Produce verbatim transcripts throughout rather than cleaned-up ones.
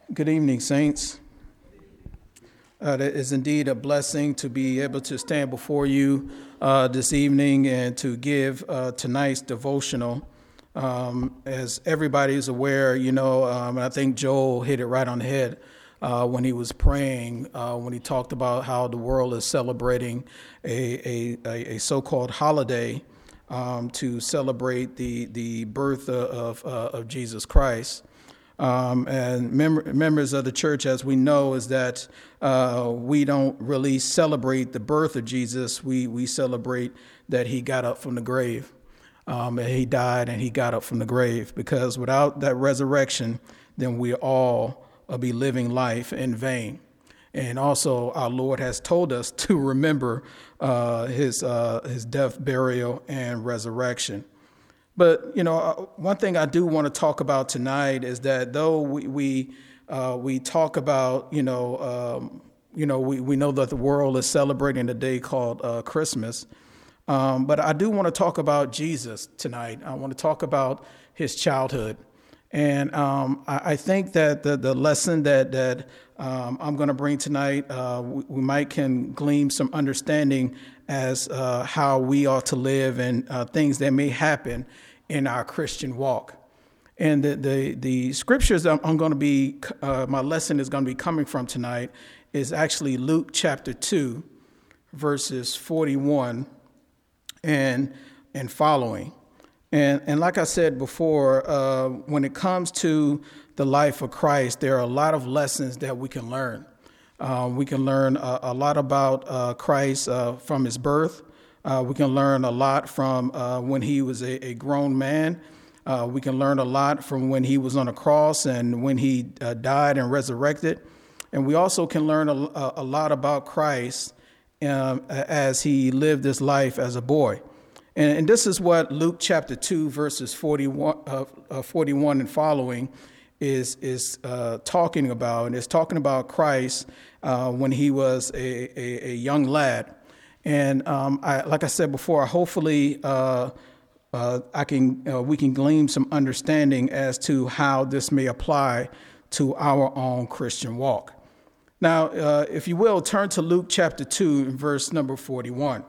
Good evening, saints. Uh, it is indeed a blessing to be able to stand before you uh, this evening and to give uh, tonight's devotional. Um, as everybody is aware, you know, um, and I think Joel hit it right on the head uh, when he was praying, uh, when he talked about how the world is celebrating a, a, a so-called holiday um, to celebrate the, the birth of, of, of Jesus Christ. Um, and mem- members of the church, as we know, is that uh, we don't really celebrate the birth of Jesus. We we celebrate that he got up from the grave. Um, and he died and he got up from the grave, because without that resurrection, then we all will be living life in vain. And also our Lord has told us to remember uh, his uh, his death, burial, and resurrection. But, you know, one thing I do want to talk about tonight is that though we we, uh, we talk about, you know, um, you know, we, we know that the world is celebrating a day called uh, Christmas. Um, but I do want to talk about Jesus tonight. I want to talk about his childhood. And um, I, I think that the, the lesson that that um, I'm going to bring tonight, uh, we, we might can glean some understanding as uh, how we ought to live and uh, things that may happen in our Christian walk. And the the, the scriptures I'm, I'm going to be, uh, my lesson is going to be coming from tonight is actually Luke chapter two, verses forty-one and and following. And and like I said before, uh, when it comes to the life of Christ, there are a lot of lessons that we can learn. Uh, we can learn a, a lot about uh, Christ uh, from his birth. Uh, we can learn a lot from uh, when he was a, a grown man. Uh, we can learn a lot from when he was on a cross and when he uh, died and resurrected. And we also can learn a, a lot about Christ um, as he lived his life as a boy. And, and this is what Luke chapter two, verses forty-one, uh, uh, forty-one and following is is uh, talking about. And it's talking about Christ uh, when he was a, a, a young lad. And um, I, like I said before, hopefully uh, uh, I can uh, we can glean some understanding as to how this may apply to our own Christian walk. Now, uh, if you will, turn to Luke chapter two, and verse number forty-one.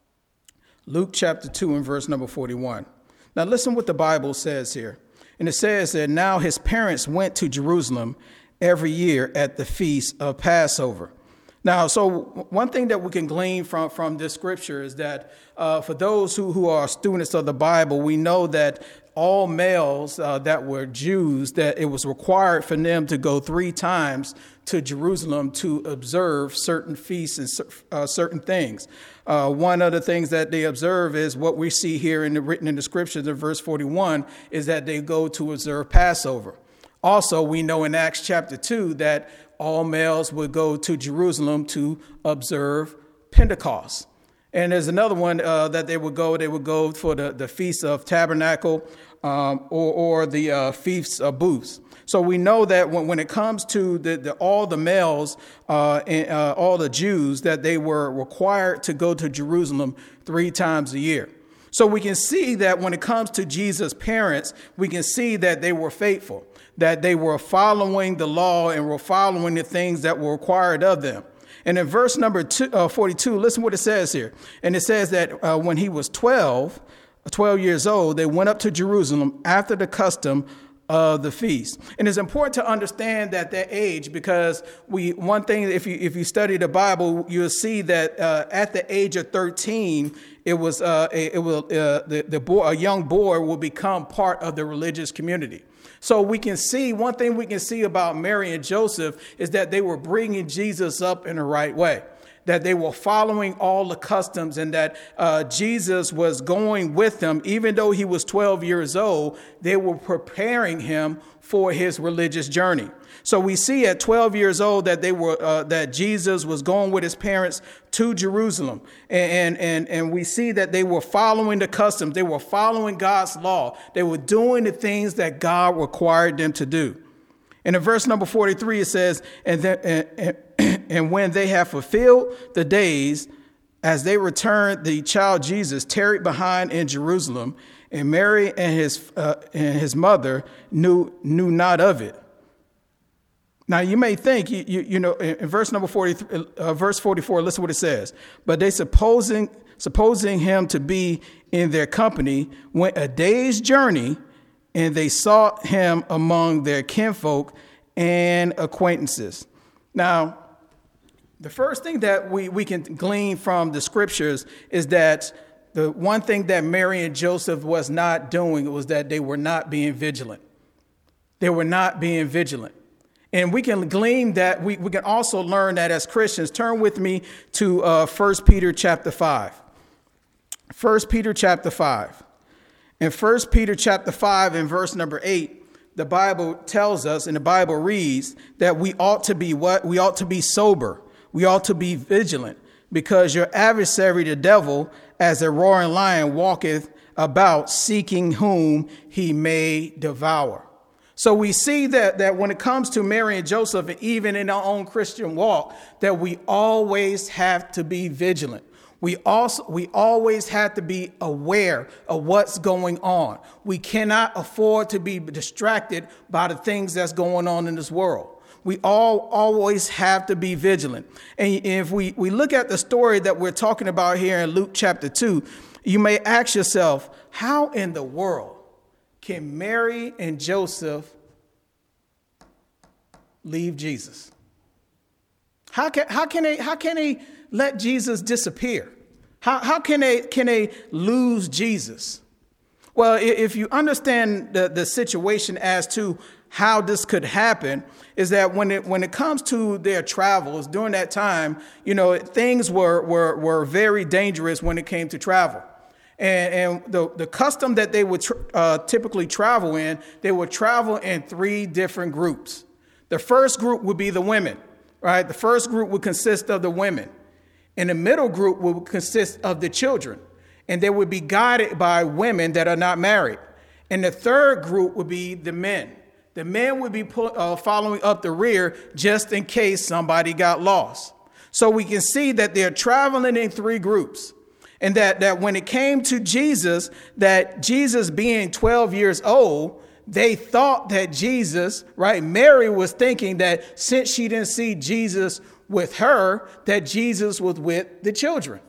Luke chapter two and verse number forty-one. Now, listen what the Bible says here. And it says that now his parents went to Jerusalem every year at the feast of Passover. Now, so one thing that we can glean from, from this scripture is that uh, for those who, who are students of the Bible, we know that all males uh, that were Jews, that it was required for them to go three times to Jerusalem to observe certain feasts and uh, certain things. Uh, one of the things that they observe is what we see here in the written in the scriptures in verse forty-one is that they go to observe Passover. Also, we know in Acts chapter two that all males would go to Jerusalem to observe Pentecost. And there's another one uh, that they would go, they would go for the, the Feast of Tabernacle um, or, or the uh, Feasts of Booths. So we know that when, when it comes to the, the, all the males, uh, and, uh, all the Jews, that they were required to go to Jerusalem three times a year. So we can see that when it comes to Jesus' parents, we can see that they were faithful, that they were following the law and were following the things that were required of them. And in verse number two, uh, forty-two, listen what it says here. And it says that uh, when he was twelve, twelve years old, they went up to Jerusalem after the custom of the feast. And it's important to understand that that age, because we one thing, if you if you study the Bible, you'll see that uh, at the age of thirteen, it was uh, a, it will uh, the the boy, a young boy will become part of the religious community. So we can see one thing we can see about Mary and Joseph is that they were bringing Jesus up in the right way, that they were following all the customs, and that uh, Jesus was going with them. Even though he was twelve years old, they were preparing him for his religious journey. So we see at twelve years old that they were uh, that Jesus was going with his parents to Jerusalem. And, and, and, and we see that they were following the customs. They were following God's law. They were doing the things that God required them to do. And in verse number forty-three, it says, and, then, and, and, and when they have fulfilled the days, as they returned, the child Jesus tarried behind in Jerusalem, and Mary and his uh, and his mother knew knew not of it. Now you may think, you, you, you know, in verse number forty, uh, verse forty-four, listen what it says. But they supposing, supposing him to be in their company, went a day's journey, and they sought him among their kinfolk and acquaintances. Now, the first thing that we, we can glean from the scriptures is that the one thing that Mary and Joseph was not doing was that they were not being vigilant. They were not being vigilant. And we can glean that, we, we can also learn that as Christians. Turn with me to uh, First Peter chapter five. First Peter chapter five. In First Peter chapter five and verse number eight, the Bible tells us, and the Bible reads, that we ought to be what? We ought to be sober. We ought to be vigilant, because your adversary, the devil, as a roaring lion, walketh about, seeking whom he may devour. So we see that, that when it comes to Mary and Joseph, and even in our own Christian walk, that we always have to be vigilant. We also we always have to be aware of what's going on. We cannot afford to be distracted by the things that's going on in this world. We all always have to be vigilant. And if we, we look at the story that we're talking about here in Luke chapter two, you may ask yourself, how in the world can Mary and Joseph leave Jesus? How can how can they how can they let Jesus disappear? How how can they can they lose Jesus? Well, if you understand the, the situation as to how this could happen, is that when it when it comes to their travels during that time, you know, things were were were very dangerous when it came to travel. And, and the, the custom that they would tr- uh, typically travel in, they would travel in three different groups. The first group would be the women, right? The first group would consist of the women. And the middle group would consist of the children. And they would be guided by women that are not married. And the third group would be the men. The men would be put, uh, following up the rear just in case somebody got lost. So we can see that they're traveling in three groups. And that, that when it came to Jesus, that Jesus being twelve years old, they thought that Jesus, right? Mary was thinking that since she didn't see Jesus with her, that Jesus was with the children.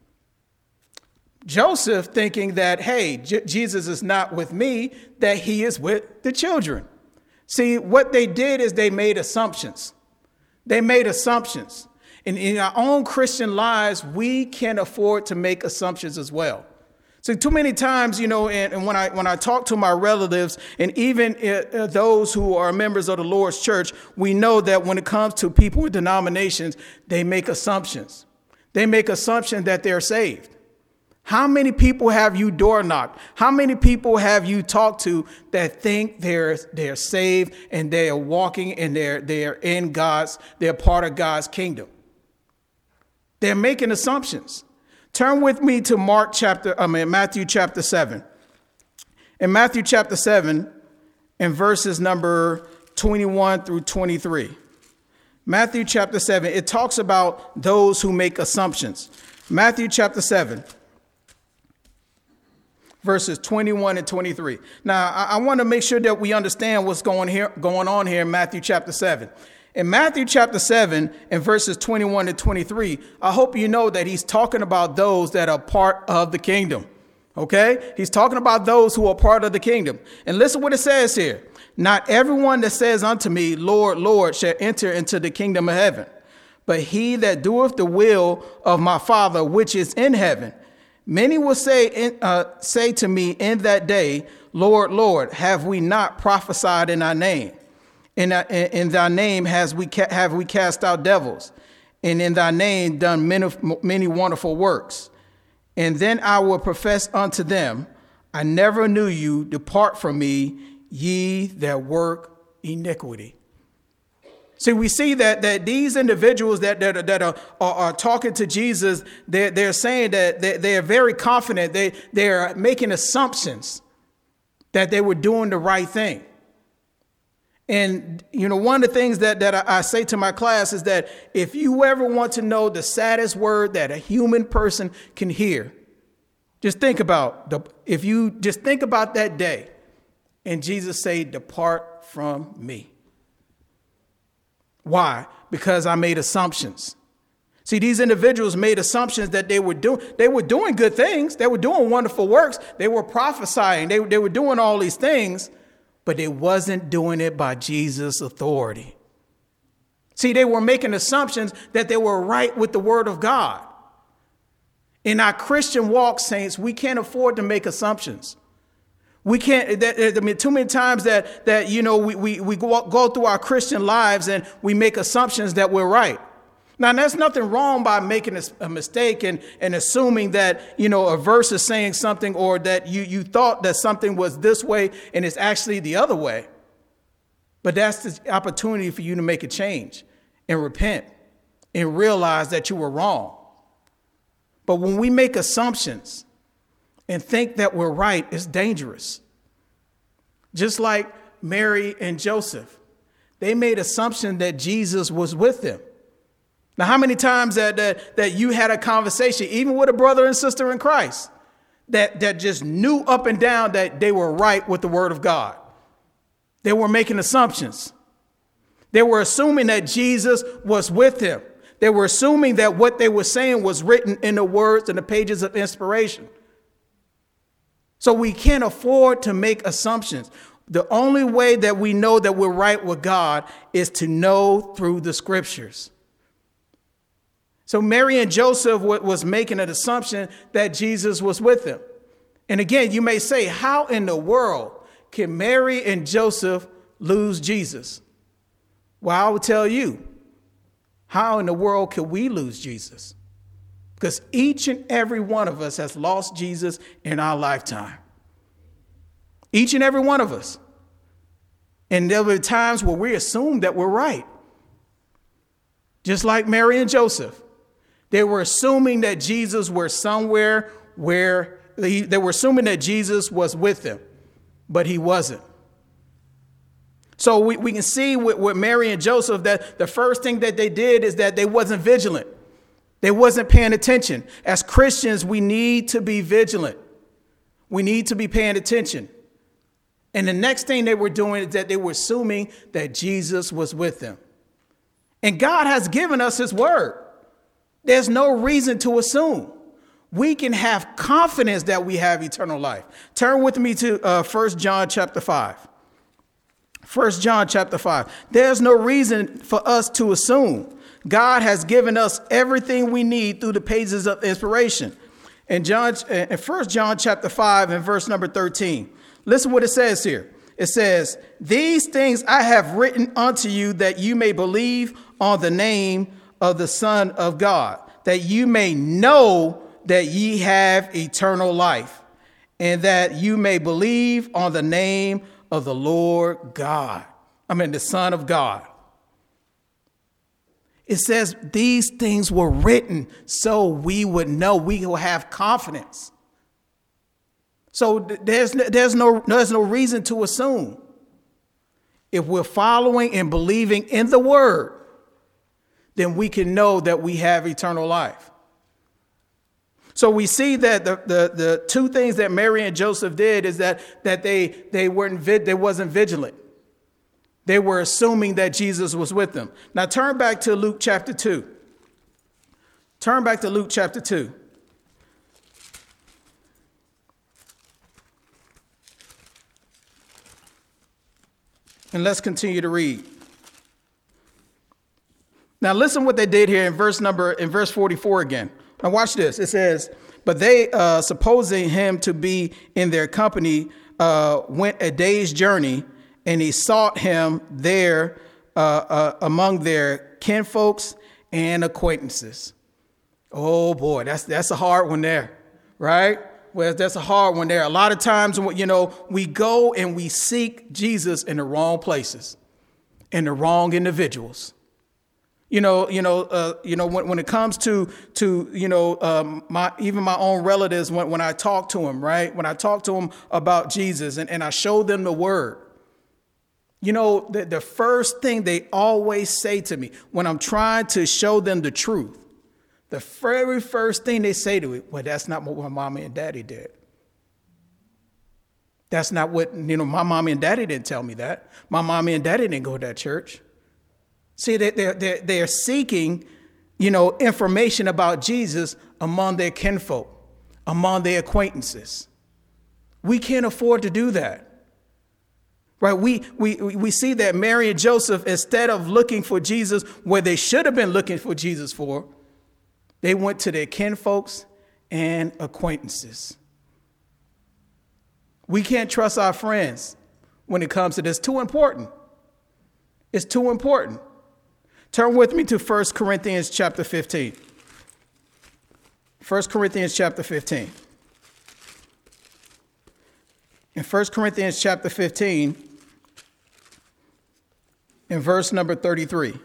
Joseph thinking that, hey, J- Jesus is not with me, that he is with the children. See, what they did is they made assumptions. They made assumptions. And in our own Christian lives, we can afford to make assumptions as well. So too many times, you know, and, and when I when I talk to my relatives and even uh, those who are members of the Lord's church, we know that when it comes to people with denominations, they make assumptions. They make assumptions that they're saved. How many people have you door knocked? How many people have you talked to that think they're they're saved and they are walking and they're they're in God's, they're part of God's kingdom? They're making assumptions. Turn with me to Mark chapter, I mean, Matthew chapter seven. In Matthew chapter seven, in verses number twenty-one through twenty-three. Matthew chapter seven, it talks about those who make assumptions. Matthew chapter seven, verses twenty-one and twenty-three. Now, I, I want to make sure that we understand what's going here, going on here in Matthew chapter seven. In Matthew chapter seven and verses twenty-one to twenty-three, I hope you know that he's talking about those that are part of the kingdom. Okay? He's talking about those who are part of the kingdom. And listen what it says here. Not everyone that says unto me, Lord, Lord, shall enter into the kingdom of heaven, but he that doeth the will of my Father which is in heaven. Many will say, uh, say to me in that day, Lord, Lord, have we not prophesied in thy name? In, uh, in thy name has we ca- have we cast out devils, and in thy name done many, many wonderful works. And then I will profess unto them, I never knew you. Depart from me, ye that work iniquity. See, we see that that these individuals that that, that are, are, are talking to Jesus, they're, they're saying that they, they are very confident. They, they're making assumptions that they were doing the right thing. And, you know, one of the things that, that I, I say to my class is that if you ever want to know the saddest word that a human person can hear, just think about the, if you just think about that day and Jesus say, depart from me. Why? Because I made assumptions. See, these individuals made assumptions that they were doing, they were doing good things. They were doing wonderful works. They were prophesying. They, they were doing all these things, but they wasn't doing it by Jesus' authority. See, they were making assumptions that they were right with the word of God. In our Christian walk, saints, we can't afford to make assumptions. We can't, that, I mean, too many times that, that you know, we, we, we go, go through our Christian lives and we make assumptions that we're right. Now, there's nothing wrong by making a, a mistake and, and assuming that, you know, a verse is saying something, or that you, you thought that something was this way and it's actually the other way. But that's the opportunity for you to make a change and repent and realize that you were wrong. But when we make assumptions and think that we're right, it's dangerous. Just like Mary and Joseph, they made assumption that Jesus was with them. Now, how many times that, that, that you had a conversation, even with a brother and sister in Christ, that, that just knew up and down that they were right with the word of God? They were making assumptions. They were assuming that Jesus was with them. They were assuming that what they were saying was written in the words and the pages of inspiration. So we can't afford to make assumptions. The only way that we know that we're right with God is to know through the scriptures. So Mary and Joseph was making an assumption that Jesus was with them. And again, you may say, how in the world can Mary and Joseph lose Jesus? Well, I will tell you, how in the world can we lose Jesus? Because each and every one of us has lost Jesus in our lifetime. Each and every one of us. And there were times where we assumed that we're right. Just like Mary and Joseph. They were assuming that Jesus was somewhere where he, they were assuming that Jesus was with them, but he wasn't. So we, we can see with, with Mary and Joseph that the first thing that they did is that they wasn't vigilant. They wasn't paying attention. As Christians, we need to be vigilant. We need to be paying attention. And the next thing they were doing is that they were assuming that Jesus was with them. And God has given us his word. There's no reason to assume. We can have confidence that we have eternal life. Turn with me to uh, First John chapter five. First John chapter five. There's no reason for us to assume. God has given us everything we need through the pages of inspiration. In John, in First John chapter five and verse number thirteen, listen what it says here. It says, "These things I have written unto you that you may believe on the name of the Son of God, that you may know that ye have eternal life, and that you may believe on the name of the Lord God." I mean, the Son of God. It says these things were written so we would know, we will have confidence. So there's, there's, no, there's no reason to assume. If we're following and believing in the word, then we can know that we have eternal life. So we see that the, the, the two things that Mary and Joseph did is that, that they, they, weren't, they wasn't vigilant. They were assuming that Jesus was with them. Now turn back to Luke chapter two. Turn back to Luke chapter two. And let's continue to read. Now listen what they did here in verse number, in verse forty-four again. Now watch this. It says, "But they, uh, supposing him to be in their company, uh, went a day's journey, and he sought him there uh, uh, among their kinfolks and acquaintances." Oh boy, that's that's a hard one there, right? Well, that's a hard one there. A lot of times, you know, we go and we seek Jesus in the wrong places, in the wrong individuals. You know, you know, uh, you know, when, when it comes to to, you know, um, my even my own relatives, when, when I talk to them, right, when I talk to them about Jesus and, and I show them the word, you know, the, the first thing they always say to me when I'm trying to show them the truth, the very first thing they say to me, well, that's not what my mommy and daddy did. That's not what, you know, my mommy and daddy didn't tell me that. My mommy and daddy didn't go to that church. See, they, they're, they're, they're seeking, you know, information about Jesus among their kinfolk, among their acquaintances. We can't afford to do that. Right? We, we, we see that Mary and Joseph, instead of looking for Jesus where they should have been looking for Jesus for, they went to their kinfolks and acquaintances. We can't trust our friends when it comes to this. It's too important. It's too important. Turn with me to First Corinthians chapter fifteen. First Corinthians chapter fifteen. In First Corinthians chapter fifteen, in verse number thirty-three,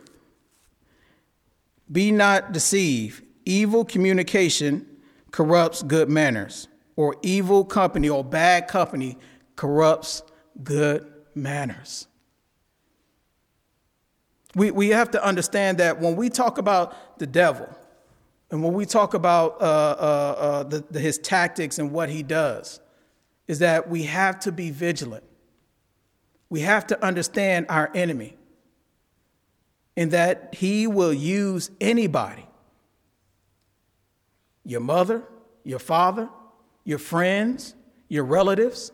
be not deceived. Evil communication corrupts good manners, or evil company or bad company corrupts good manners. We, we have to understand that when we talk about the devil and when we talk about uh, uh, uh, the, the, his tactics and what he does, is that we have to be vigilant. We have to understand our enemy and that he will use anybody, your mother, your father, your friends, your relatives,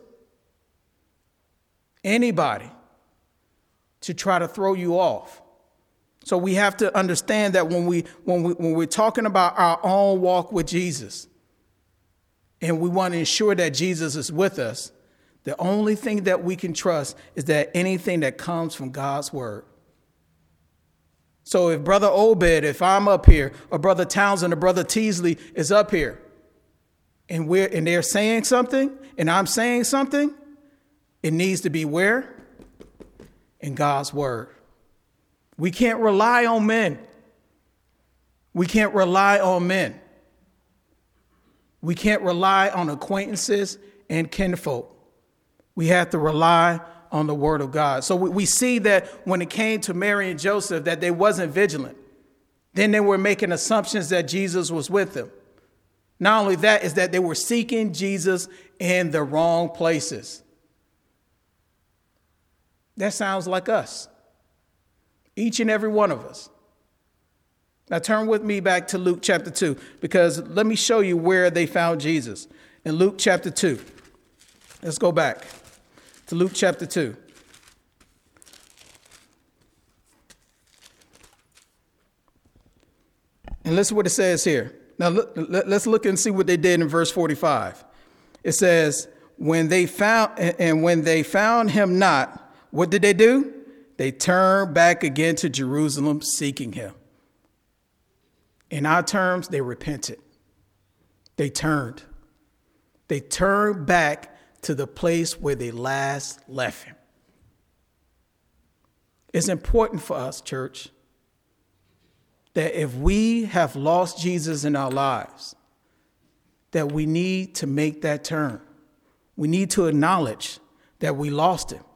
anybody to try to throw you off. So we have to understand that when we when we when we're talking about our own walk with Jesus, and we want to ensure that Jesus is with us, the only thing that we can trust is that anything that comes from God's word. So if Brother Obed, if I'm up here, or Brother Townsend or Brother Teasley is up here, and we're and they're saying something, and I'm saying something, it needs to be where? In God's word. We can't rely on men. We can't rely on men. We can't rely on acquaintances and kinfolk. We have to rely on the word of God. So we, we see that when it came to Mary and Joseph, that they wasn't vigilant. Then they were making assumptions that Jesus was with them. Not only that, is that they were seeking Jesus in the wrong places. That sounds like us. Each and every one of us. Now turn with me back to Luke chapter two, because let me show you where they found Jesus. In Luke chapter two. Let's go back to Luke chapter two. And listen what it says here. Now look, let's look and see what they did in verse forty-five. It says, when they found and when they found him not, what did they do? They turned back again to Jerusalem seeking him. In our terms, they repented. They turned. They turned back to the place where they last left him. It's important for us, church, that if we have lost Jesus in our lives, that we need to make that turn. We need to acknowledge that we lost him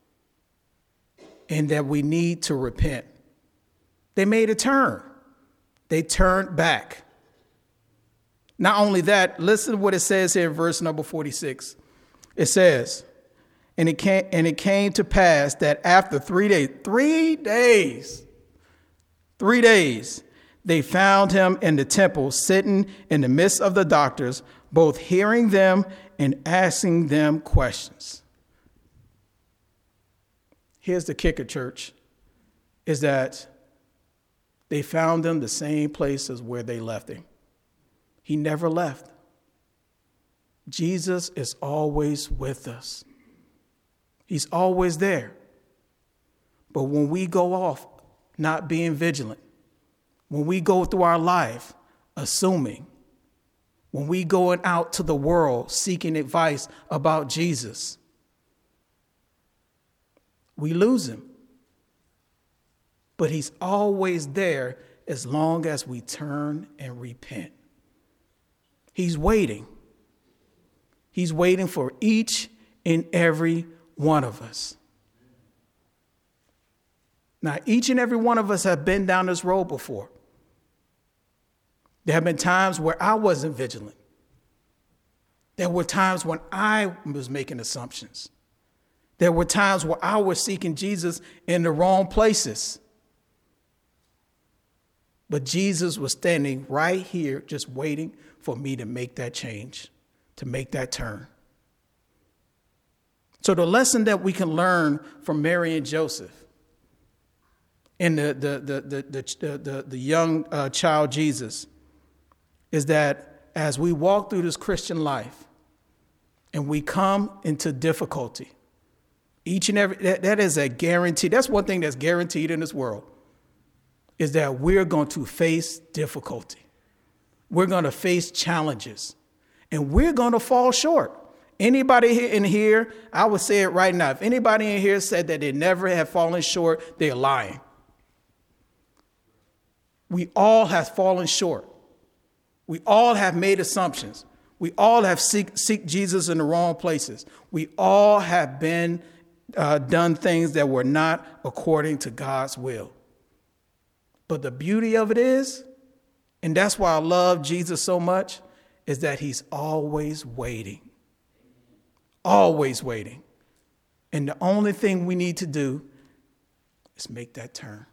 and that we need to repent. They made a turn. They turned back. Not only that, listen to what it says here in verse number forty-six. It says, and it came, and it came to pass that after three days, three days, three days, they found him in the temple, sitting in the midst of the doctors, both hearing them and asking them questions. Here's the kicker, church, is that they found him the same place as where they left him. He never left. Jesus is always with us. He's always there. But when we go off not being vigilant, when we go through our life assuming, when we going out to the world seeking advice about Jesus, we lose him. But he's always there as long as we turn and repent. He's waiting. He's waiting for each and every one of us. Now, each and every one of us have been down this road before. There have been times where I wasn't vigilant. There were times when I was making assumptions. There were times where I was seeking Jesus in the wrong places. But Jesus was standing right here just waiting for me to make that change, to make that turn. So the lesson that we can learn from Mary and Joseph and the, the, the, the, the, the, the young uh, child Jesus is that as we walk through this Christian life and we come into difficulty, each and every, that, that is a guarantee. That's one thing that's guaranteed in this world, is that we're going to face difficulty. We're going to face challenges, and we're going to fall short. Anybody in here, I would say it right now, if anybody in here said that they never have fallen short, they're lying. We all have fallen short. We all have made assumptions. We all have seek, seek Jesus in the wrong places. We all have been uh, done things that were not according to God's will. But the beauty of it is, and that's why I love Jesus so much, is that he's always waiting. Always waiting. And the only thing we need to do is make that turn.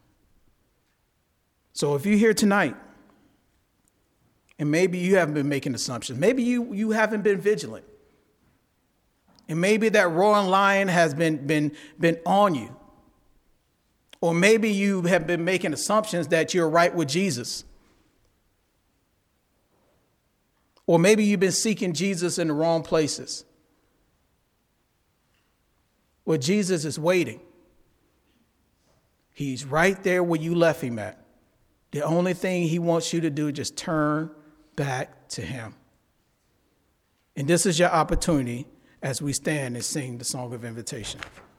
So if you're here tonight, and maybe you haven't been making assumptions, maybe you, you haven't been vigilant, and maybe that roaring lion has been, been, been on you, or maybe you have been making assumptions that you're right with Jesus, or maybe you've been seeking Jesus in the wrong places. Well, Jesus is waiting. He's right there where you left him at. The only thing he wants you to do is just turn back to him. And this is your opportunity as we stand and sing the song of invitation.